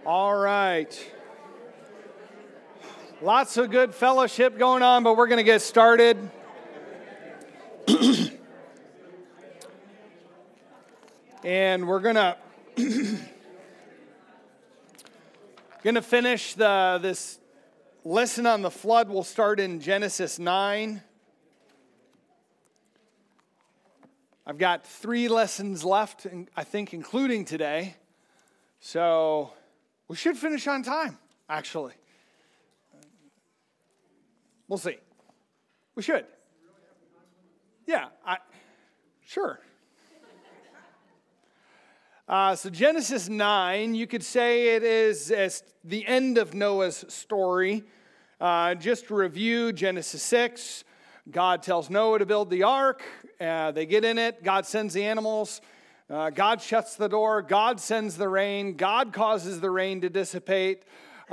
All right. Lots of good fellowship going on, but we're going to get started. And we're going to finish this lesson on the flood. We'll start in Genesis 9. I've got 3 lessons left, I think, including today. So we should finish on time, actually. We'll see. We should. Yeah, sure. So Genesis 9, you could say it is as the end of Noah's story. Just to review, Genesis 6, God tells Noah to build the ark. They get in it. God sends the animals. God shuts the door. God sends the rain. God causes the rain to dissipate.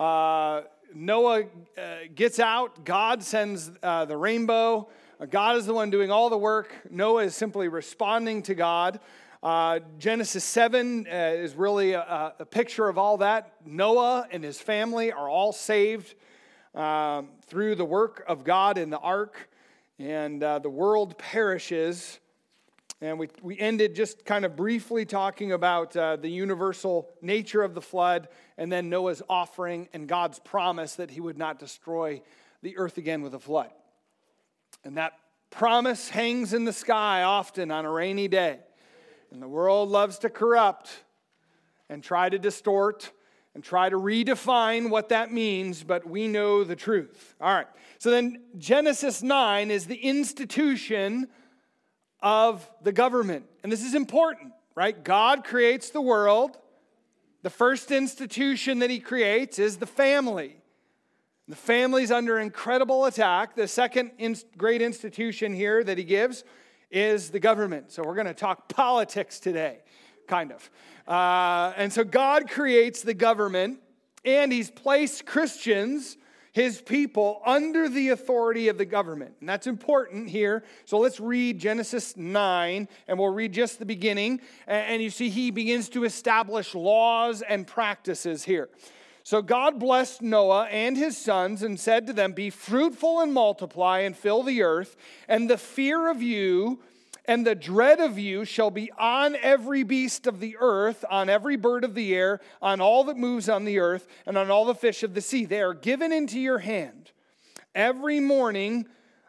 Noah gets out. God sends the rainbow. God is the one doing all the work. Noah is simply responding to God. Genesis 7 is really a picture of all that. Noah and his family are all saved through the work of God in the ark. And the world perishes. And we ended just kind of briefly talking about the universal nature of the flood, and then Noah's offering and God's promise that he would not destroy the earth again with a flood. And that promise hangs in the sky often on a rainy day. And the world loves to corrupt and try to distort and try to redefine what that means, but we know the truth. All right, so then Genesis 9 is the institution of the government. And this is important, right? God creates the world. The first institution that he creates is the family. The family's under incredible attack. The second great institution here that he gives is the government. So we're going to talk politics today, kind of. And so God creates the government, and he's placed Christians, his people, under the authority of the government. And that's important here. So let's read Genesis 9, and we'll read just the beginning. And you see he begins to establish laws and practices here. So God blessed Noah and his sons and said to them, "Be fruitful and multiply and fill the earth, and the fear of you and the dread of you shall be on every beast of the earth, on every bird of the air, on all that moves on the earth, and on all the fish of the sea. They are given into your hand. Every moving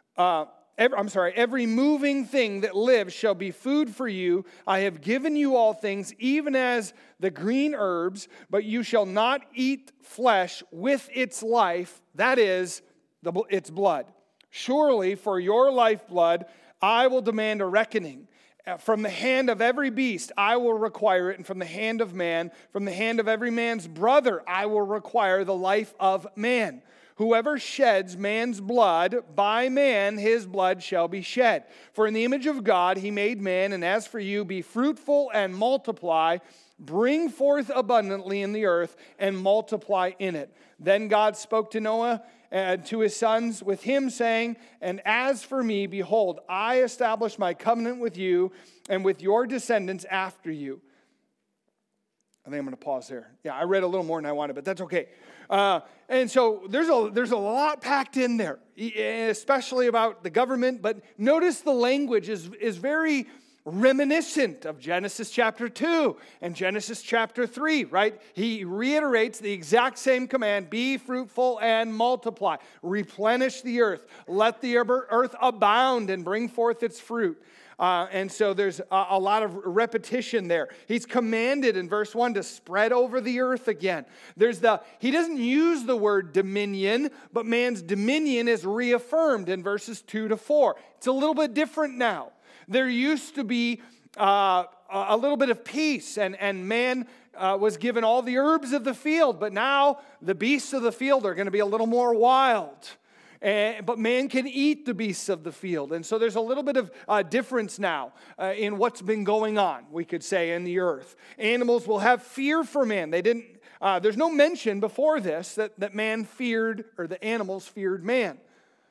thing that lives shall be food for you. I have given you all things, even as the green herbs, but you shall not eat flesh with its life, that is, its blood. Surely for your lifeblood I will demand a reckoning. From the hand of every beast I will require it, and from the hand of man, from the hand of every man's brother I will require the life of man. Whoever sheds man's blood, by man his blood shall be shed. For in the image of God he made man, and as for you, be fruitful and multiply, bring forth abundantly in the earth, and multiply in it." Then God spoke to Noah and to his sons with him, saying, "And as for me, behold, I establish my covenant with you and with your descendants after you." I think I'm going to pause there. Yeah, I read a little more than I wanted, but that's okay. And so there's a lot packed in there, especially about the government. But notice the language is very reminiscent of Genesis chapter 2 and Genesis chapter 3, right? He reiterates the exact same command: be fruitful and multiply, replenish the earth, let the earth abound and bring forth its fruit. And so there's a lot of repetition there. He's commanded in verse 1 to spread over the earth again. He doesn't use the word dominion, but man's dominion is reaffirmed in verses 2 to 4. It's a little bit different now. There used to be a little bit of peace, and man was given all the herbs of the field, but now the beasts of the field are going to be a little more wild. But man can eat the beasts of the field. And so there's a little bit of difference now in what's been going on, we could say, in the earth. Animals will have fear for man. There's no mention before this that man feared, or the animals feared man.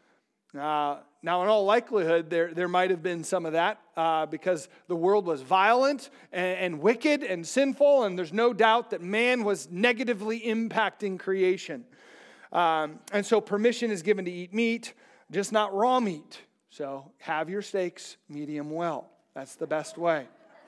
Now, in all likelihood, there might have been some of that because the world was violent and wicked and sinful, and there's no doubt that man was negatively impacting creation. And so permission is given to eat meat, just not raw meat. So have your steaks medium well. That's the best way.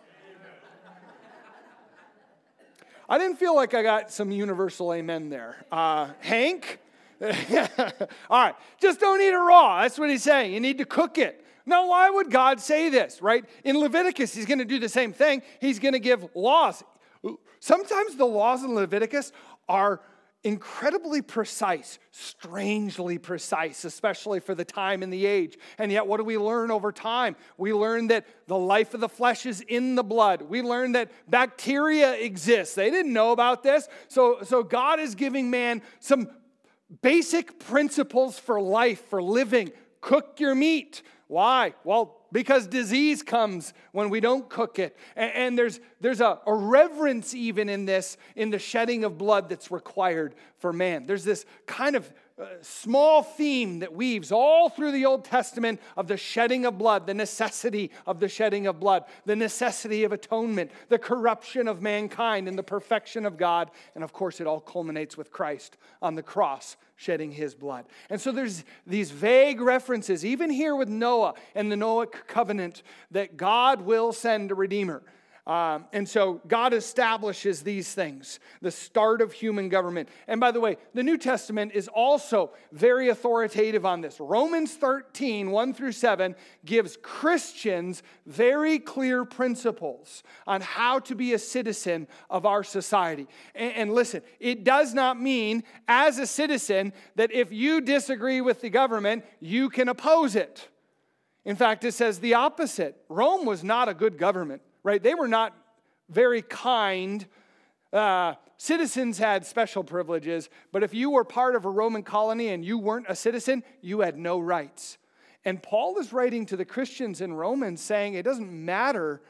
I didn't feel like I got some universal amen there. Hank? All right, just don't eat it raw. That's what he's saying. You need to cook it. Now, why would God say this, right? In Leviticus, he's going to do the same thing. He's going to give laws. Sometimes the laws in Leviticus are incredibly precise, strangely precise, especially for the time and the age. And yet, what do we learn over time? We learn that the life of the flesh is in the blood. We learn that bacteria exists. They didn't know about this. So God is giving man some basic principles for life, for living. Cook your meat. Why? Well, because disease comes when we don't cook it. And there's a reverence even in this, in the shedding of blood that's required for man. There's this kind of small theme that weaves all through the Old Testament of the shedding of blood, the necessity of the shedding of blood, the necessity of atonement, the corruption of mankind and the perfection of God. And of course, it all culminates with Christ on the cross, shedding his blood. And so there's these vague references, even here with Noah and the Noahic covenant, that God will send a redeemer. And so God establishes these things, the start of human government. And by the way, the New Testament is also very authoritative on this. Romans 13, 1 through 7, gives Christians very clear principles on how to be a citizen of our society. And listen, it does not mean as a citizen that if you disagree with the government, you can oppose it. In fact, it says the opposite. Rome was not a good government. Right? They were not very kind. Citizens had special privileges, but if you were part of a Roman colony and you weren't a citizen, you had no rights. And Paul is writing to the Christians in Romans saying it doesn't matter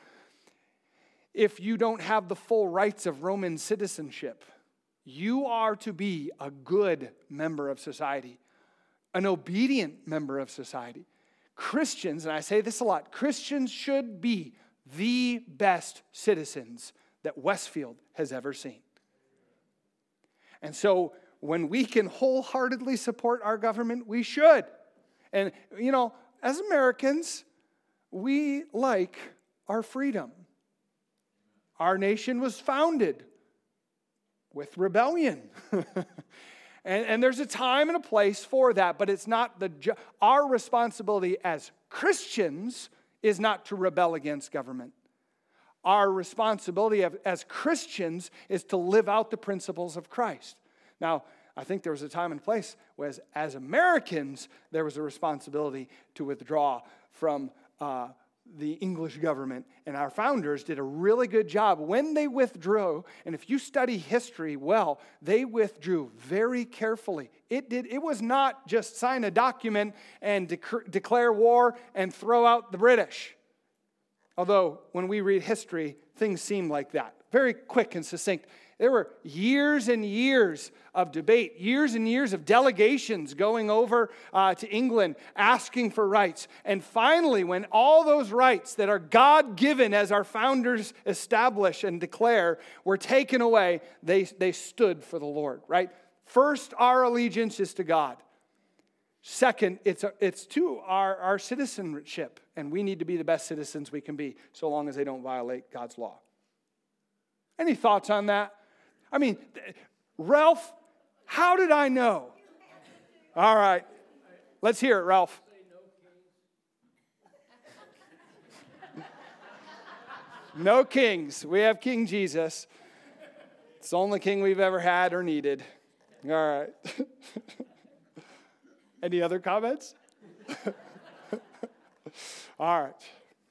if you don't have the full rights of Roman citizenship. You are to be a good member of society, an obedient member of society. Christians, and I say this a lot, Christians should be the best citizens that Westfield has ever seen. And so when we can wholeheartedly support our government, we should. And, as Americans, we like our freedom. Our nation was founded with rebellion. And there's a time and a place for that, but it's not our responsibility as Christians is not to rebel against government. Our responsibility as Christians is to live out the principles of Christ. Now, I think there was a time and place where as Americans, there was a responsibility to withdraw from the English government, and our founders did a really good job when they withdrew. And if you study history well, they withdrew very carefully. It was not just sign a document and declare war and throw out the British. Although when we read history, things seem like that. Very quick and succinct. There were years and years of debate, years and years of delegations going over to England asking for rights. And finally, when all those rights that are God-given as our founders establish and declare were taken away, they stood for the Lord, right? First, our allegiance is to God. Second, it's to our citizenship. And we need to be the best citizens we can be, so long as they don't violate God's law. Any thoughts on that? I mean, Ralph, how did I know? All right. Let's hear it, Ralph. No kings. We have King Jesus. It's the only king we've ever had or needed. All right. Any other comments? All right.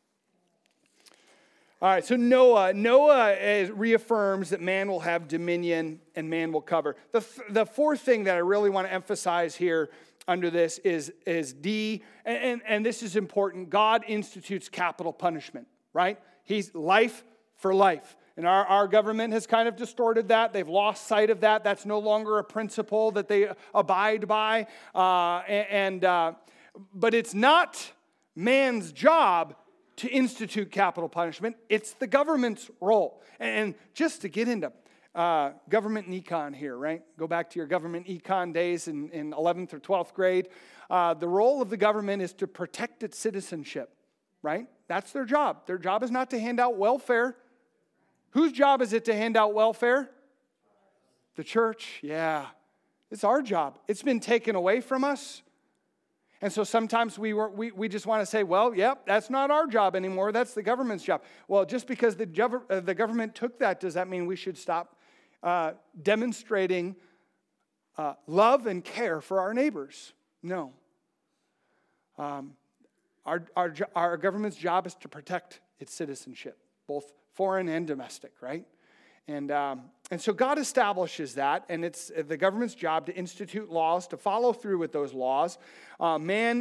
All right, so Noah reaffirms that man will have dominion and man will cover. The fourth thing that I really want to emphasize here under this is D, and this is important. God institutes capital punishment, right? He's life for life. And our government has kind of distorted that. They've lost sight of that. That's no longer a principle that they abide by. But it's not man's job to institute capital punishment. It's the government's role. And just to get into government and econ here, right? Go back to your government econ days in 11th or 12th grade. The role of the government is to protect its citizenship, right? That's their job. Their job is not to hand out welfare. Whose job is it to hand out welfare? The church, yeah. It's our job. It's been taken away from us. And so sometimes we just want to say, well, yep, that's not our job anymore. That's the government's job. Well, just because the government took that, does that mean we should stop demonstrating love and care for our neighbors? No. Our government's job is to protect its citizenship, both foreign and domestic, right? And so God establishes that, and it's the government's job to institute laws, to follow through with those laws. Why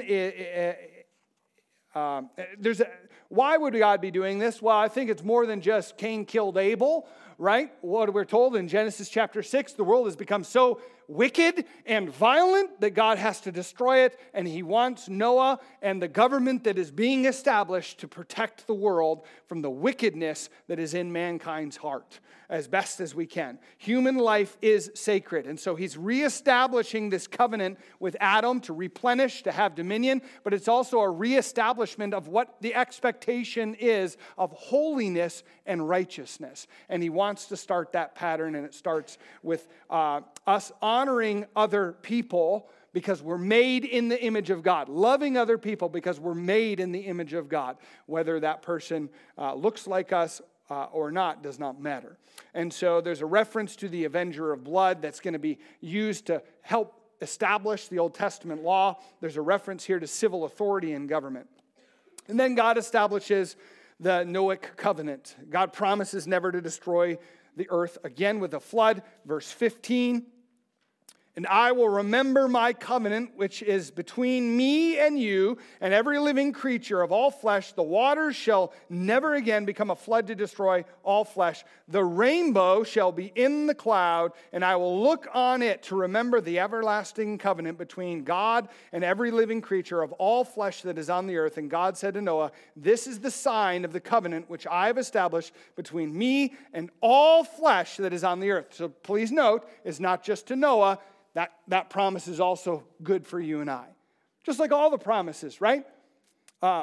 would God be doing this? Well, I think it's more than just Cain killed Abel, right? What we're told in Genesis chapter 6, the world has become so wicked and violent that God has to destroy it, and he wants Noah and the government that is being established to protect the world from the wickedness that is in mankind's heart as best as we can. Human life is sacred, and so he's reestablishing this covenant with Adam to replenish, to have dominion, but it's also a reestablishment of what the expectation is of holiness and righteousness. And he wants to start that pattern, and it starts with us honoring other people because we're made in the image of God. Loving other people because we're made in the image of God. Whether that person looks like us or not does not matter. And so there's a reference to the avenger of blood that's going to be used to help establish the Old Testament law. There's a reference here to civil authority in government. And then God establishes the Noahic covenant. God promises never to destroy the earth again with a flood. Verse 15. And I will remember my covenant, which is between me and you and every living creature of all flesh. The waters shall never again become a flood to destroy all flesh. The rainbow shall be in the cloud, and I will look on it to remember the everlasting covenant between God and every living creature of all flesh that is on the earth. And God said to Noah, this is the sign of the covenant which I have established between me and all flesh that is on the earth. So please note, it's not just to Noah. That promise is also good for you and I. Just like all the promises, right? The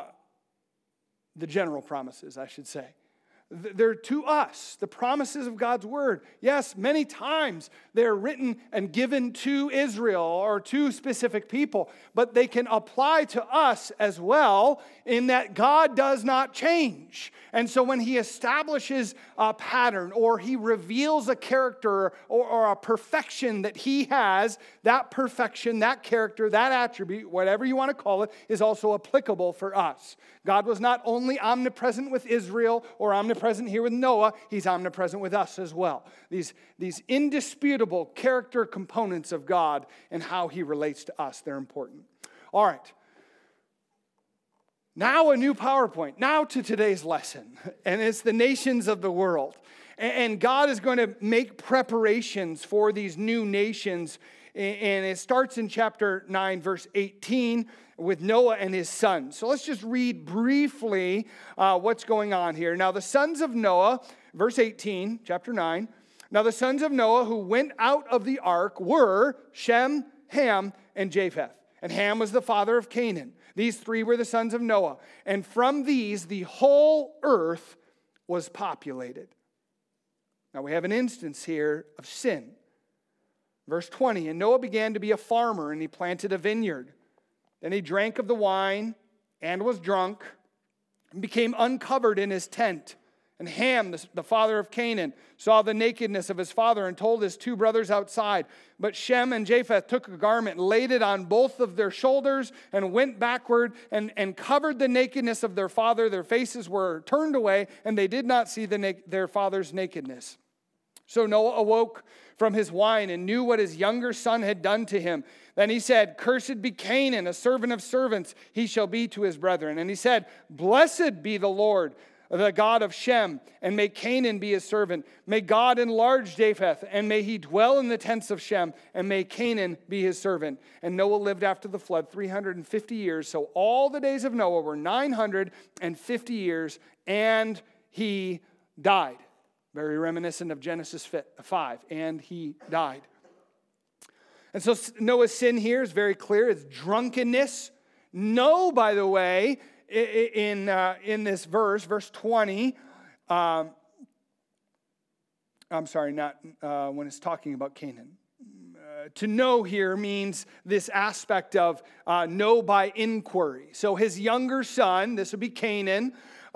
general promises, I should say. They're to us, the promises of God's word. Yes, many times they're written and given to Israel or to specific people, but they can apply to us as well in that God does not change. And so when he establishes a pattern or he reveals a character or a perfection that he has, that perfection, that character, that attribute, whatever you want to call it, is also applicable for us. God was not only omnipresent with Israel or omnipresent here with Noah, he's omnipresent with us as well. These indisputable character components of God and how he relates to us, they're important. All right. Now a new PowerPoint. Now to today's lesson. And it's the nations of the world. And God is going to make preparations for these new nations. And it starts in chapter 9, verse 18, with Noah and his sons. So let's just read briefly what's going on here. Now the sons of Noah, verse 18, chapter 9. Now the sons of Noah who went out of the ark were Shem, Ham, and Japheth. And Ham was the father of Canaan. These three were the sons of Noah. And from these the whole earth was populated. Now we have an instance here of sin. Verse 20, and Noah began to be a farmer, and he planted a vineyard. Then he drank of the wine and was drunk and became uncovered in his tent. And Ham, the father of Canaan, saw the nakedness of his father and told his two brothers outside. But Shem and Japheth took a garment, laid it on both of their shoulders, and went backward and covered the nakedness of their father. Their faces were turned away, and they did not see their father's nakedness. So Noah awoke from his wine and knew what his younger son had done to him. Then he said, cursed be Canaan, a servant of servants, he shall be to his brethren. And he said, blessed be the Lord the God of Shem, and may Canaan be his servant. May God enlarge Japheth, and may he dwell in the tents of Shem, and may Canaan be his servant. And Noah lived after the flood 350 years. So all the days of Noah were 950 years, and he died. Very reminiscent of Genesis 5, and he died. And so Noah's sin here is very clear. It's drunkenness. No, by the way, in this verse 20, I'm sorry, not when it's talking about Canaan. To know here means this aspect of know by inquiry. So his younger son, this would be Canaan,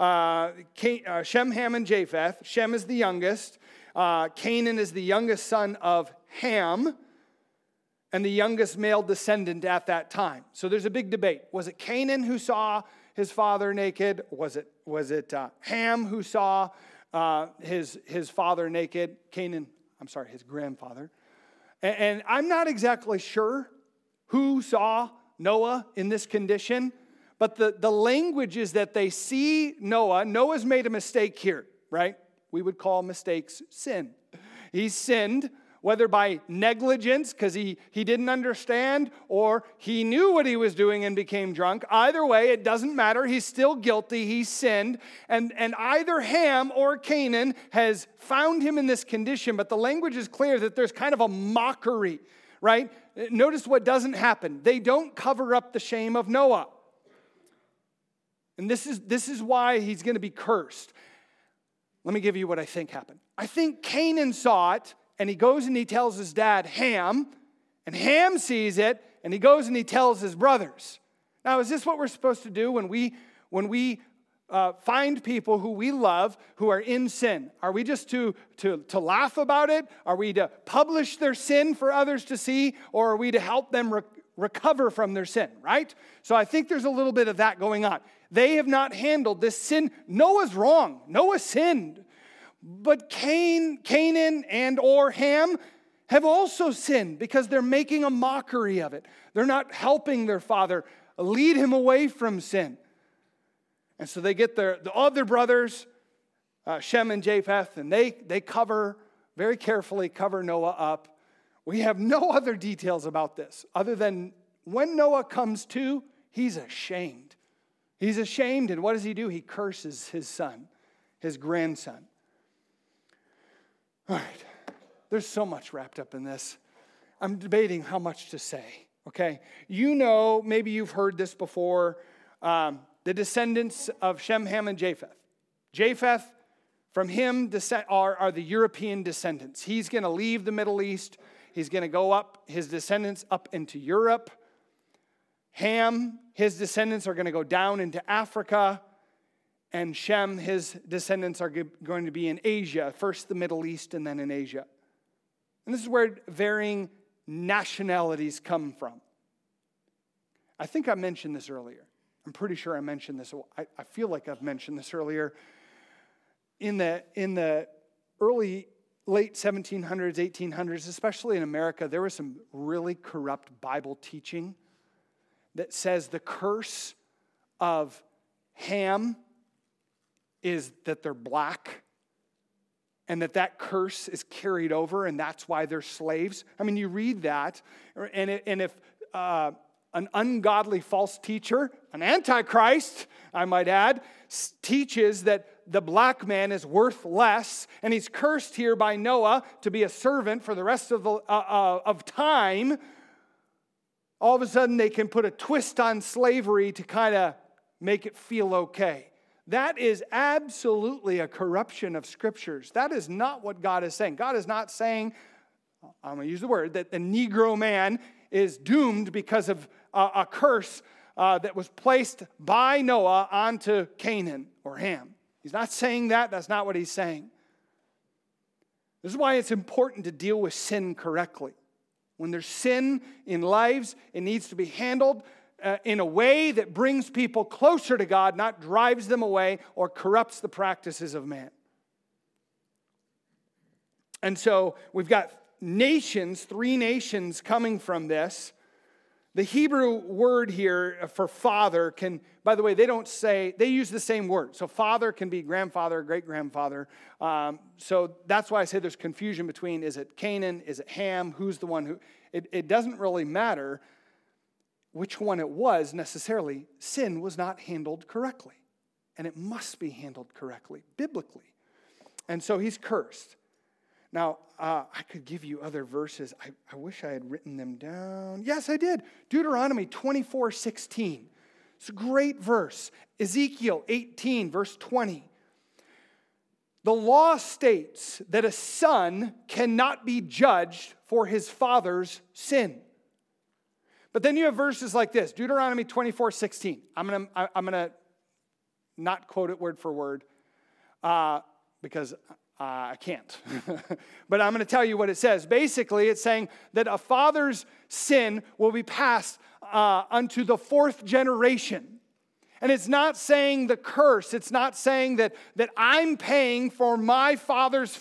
Shem, Ham, and Japheth. Shem is the youngest. Canaan is the youngest son of Ham, and the youngest male descendant at that time. So there's a big debate. Was it Canaan who saw his father naked? Was it Ham who saw his father naked? His grandfather. And I'm not exactly sure who saw Noah in this condition, but the language is that they see Noah. Noah's made a mistake here, right? We would call mistakes sin. He sinned, whether by negligence, because he didn't understand, or he knew what he was doing and became drunk. Either way, it doesn't matter. He's still guilty. He sinned. And either Ham or Canaan has found him in this condition, but the language is clear that there's kind of a mockery, right? Notice what doesn't happen. They don't cover up the shame of Noah. And this is why he's going to be cursed. Let me give you what I think happened. I think Canaan saw it, and he goes and he tells his dad, Ham, and Ham sees it, and he goes and he tells his brothers. Now, is this what we're supposed to do when we find people who we love who are in sin? Are we just to laugh about it? Are we to publish their sin for others to see? Or are we to help them recover from their sin, right? So I think there's a little bit of that going on. They have not handled this sin. Noah's wrong. Noah sinned. But Canaan and or Ham have also sinned because they're making a mockery of it. They're not helping their father lead him away from sin. And so they get the other brothers, Shem and Japheth, and they very carefully cover Noah up. We have no other details about this other than when Noah comes to, he's ashamed. He's ashamed, and what does he do? He curses his son, his grandson. All right, there's so much wrapped up in this. I'm debating how much to say, okay? You know, maybe you've heard this before, the descendants of Shem, Ham, and Japheth. Japheth, from him are the European descendants. He's going to leave the Middle East. He's going to go up, his descendants up into Europe. Ham, his descendants are going to go down into Africa. And Shem, his descendants are going to be in Asia, first the Middle East and then in Asia. And this is where varying nationalities come from. I think I mentioned this earlier. I'm pretty sure I mentioned this. I feel like I've mentioned this earlier. In the late 1700s, 1800s, especially in America, there was some really corrupt Bible teaching that says the curse of Ham is that they're black, and that curse is carried over, and that's why they're slaves. I mean, you read that, and if an ungodly false teacher, an antichrist, I might add, teaches that the black man is worth less, and he's cursed here by Noah to be a servant for the rest of time, all of a sudden they can put a twist on slavery to kind of make it feel okay. That is absolutely a corruption of scriptures. That is not what God is saying. God is not saying, I'm going to use the word, that the Negro man is doomed because of a curse that was placed by Noah onto Canaan or Ham. He's not saying that. That's not what he's saying. This is why it's important to deal with sin correctly. When there's sin in lives, it needs to be handled in a way that brings people closer to God, not drives them away or corrupts the practices of man. And so we've got nations, 3 nations coming from this. The Hebrew word here for father can, by the way, they use the same word. So father can be grandfather, great-grandfather. So that's why I say there's confusion between, is it Canaan, is it Ham, who's the one who, it doesn't really matter which one it was necessarily. Sin was not handled correctly. And it must be handled correctly, biblically. And so he's cursed. Now, I could give you other verses. I wish I had written them down. Yes, I did. Deuteronomy 24:16. It's a great verse. Ezekiel 18, verse 20. The law states that a son cannot be judged for his father's sin. But then you have verses like this. Deuteronomy 24:16. I'm gonna not quote it word for word because I can't. But I'm going to tell you what it says. Basically, it's saying that a father's sin will be passed unto the fourth generation. And it's not saying the curse. It's not saying that I'm paying for my father's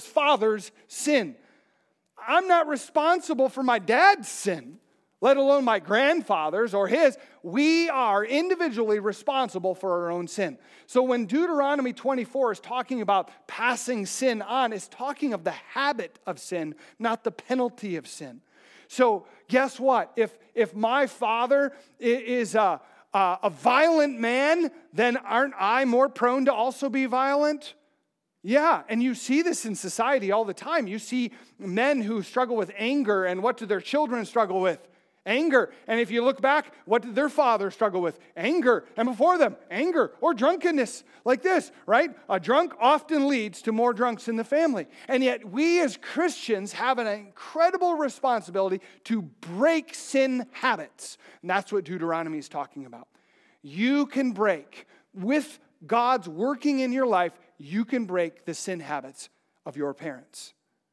sin. I'm not responsible for my dad's sin, let alone my grandfather's or his. We are individually responsible for our own sin. So when Deuteronomy 24 is talking about passing sin on, it's talking of the habit of sin, not the penalty of sin. So guess what? If my father is a violent man, then aren't I more prone to also be violent? Yeah, and you see this in society all the time. You see men who struggle with anger, and what do their children struggle with? Anger. And if you look back, what did their father struggle with? Anger. And before them, anger or drunkenness. Like this, right? A drunk often leads to more drunks in the family. And yet we as Christians have an incredible responsibility to break sin habits. And that's what Deuteronomy is talking about. You can break, with God's working in your life, you can break the sin habits of your parents.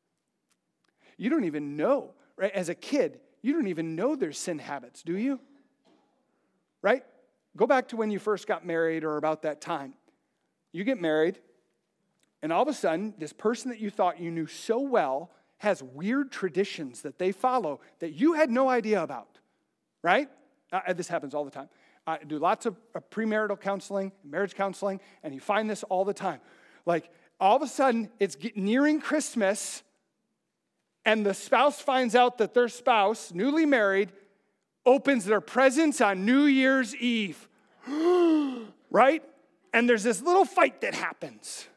You don't even know, right? As a kid, you don't even know there's sin habits, do you? Right? Go back to when you first got married or about that time. You get married, and all of a sudden, this person that you thought you knew so well has weird traditions that they follow that you had no idea about, right? This happens all the time. I do lots of premarital counseling, marriage counseling, and you find this all the time. Like, all of a sudden, it's nearing Christmas, and the spouse finds out that their spouse, newly married, opens their presents on New Year's Eve. Right? And there's this little fight that happens.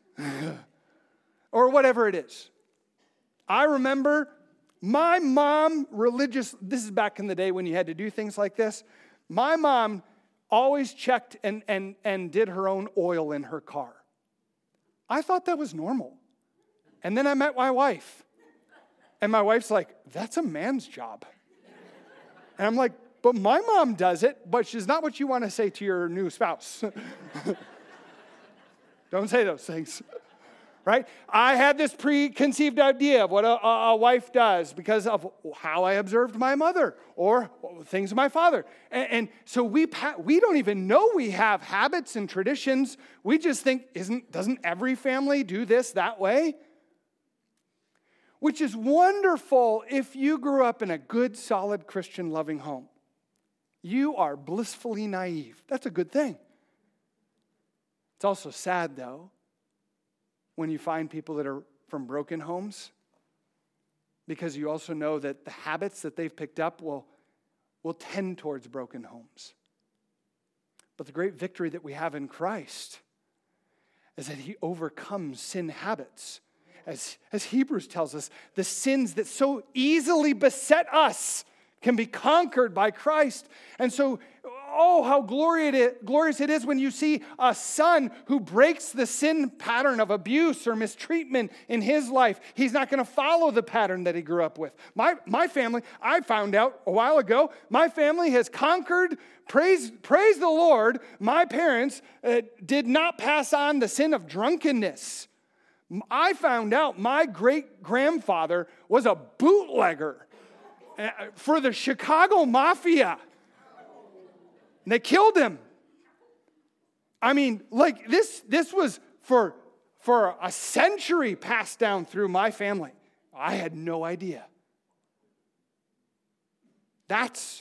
Or whatever it is. I remember my mom, this is back in the day when you had to do things like this. My mom always checked and did her own oil in her car. I thought that was normal. And then I met my wife. And my wife's like, that's a man's job. And I'm like, but my mom does it, but she's not what you want to say to your new spouse. Don't say those things, right? I had this preconceived idea of what a wife does because of how I observed my mother or things of my father. And so we don't even know we have habits and traditions. We just think, doesn't every family do this that way? Which is wonderful if you grew up in a good, solid, Christian, loving home. You are blissfully naive. That's a good thing. It's also sad, though, when you find people that are from broken homes, because you also know that the habits that they've picked up will tend towards broken homes. But the great victory that we have in Christ is that he overcomes sin habits. As Hebrews tells us, the sins that so easily beset us can be conquered by Christ. And so, how glorious it is when you see a son who breaks the sin pattern of abuse or mistreatment in his life. He's not going to follow the pattern that he grew up with. My family, I found out a while ago, my family has conquered, praise the Lord, my parents did not pass on the sin of drunkenness. I found out my great-grandfather was a bootlegger for the Chicago Mafia. And they killed him. I mean, like this was for a century passed down through my family. I had no idea. That's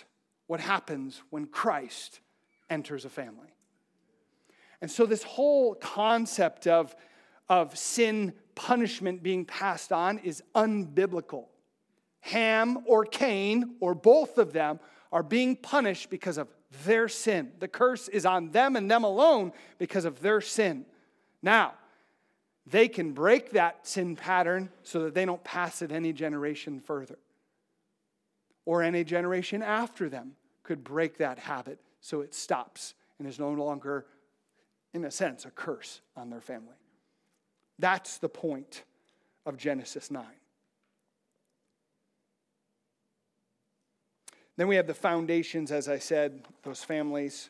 what happens when Christ enters a family. And so this whole concept of sin punishment being passed on is unbiblical. Ham or Cain, or both of them, are being punished because of their sin. The curse is on them and them alone because of their sin. Now, they can break that sin pattern so that they don't pass it any generation further. Or any generation after them could break that habit so it stops and is no longer, in a sense, a curse on their family. That's the point of Genesis 9. Then we have the foundations, as I said, those families.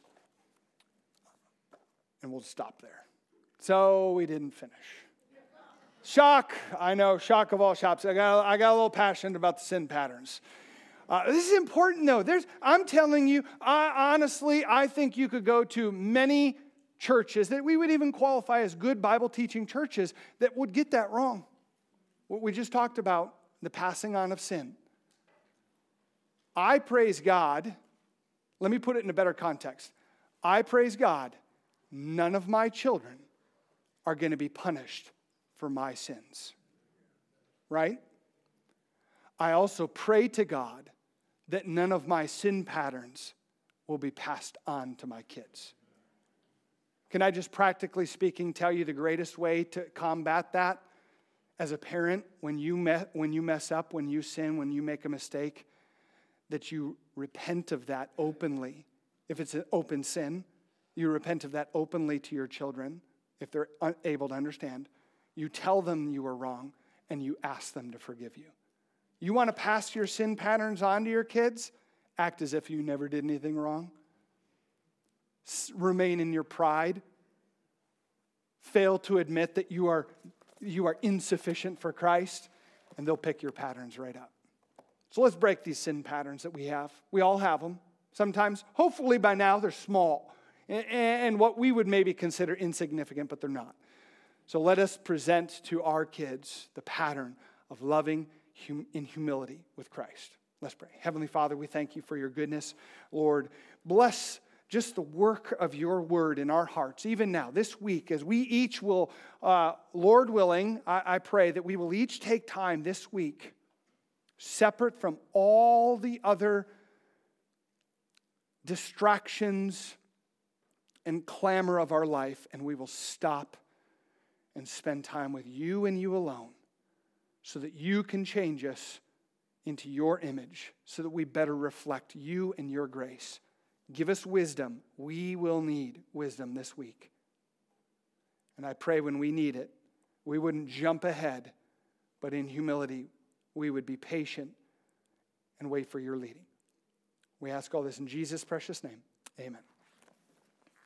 And we'll stop there. So we didn't finish. Shock, I know, shock of all shocks. I got a little passionate about the sin patterns. This is important, though. I'm telling you, honestly, I think you could go to many churches that we would even qualify as good Bible teaching churches that would get that wrong. What we just talked about, the passing on of sin. I praise God. Let me put it in a better context. I praise God. None of my children are going to be punished for my sins. Right? I also pray to God that none of my sin patterns will be passed on to my kids. Can I just practically speaking tell you the greatest way to combat that? As a parent, when you mess up, when you sin, when you make a mistake, that you repent of that openly. If it's an open sin, you repent of that openly to your children, if they're unable to understand. You tell them you were wrong, and you ask them to forgive you. You want to pass your sin patterns on to your kids? Act as if you never did anything wrong. Remain in your pride. Fail to admit that you are insufficient for Christ, and they'll pick your patterns right up. So let's break these sin patterns that we have. We all have them. Sometimes, hopefully by now, they're small and what we would maybe consider insignificant, but they're not. So let us present to our kids the pattern of loving in humility with Christ. Let's pray. Heavenly Father, we thank you for your goodness. Lord, bless just the work of your word in our hearts, even now, this week, as we each will, Lord willing, I pray that we will each take time this week, separate from all the other distractions and clamor of our life, and we will stop and spend time with you and you alone so that you can change us into your image, so that we better reflect you and your grace. Give us wisdom. We will need wisdom this week. And I pray when we need it, we wouldn't jump ahead, but in humility, we would be patient and wait for your leading. We ask all this in Jesus' precious name. Amen.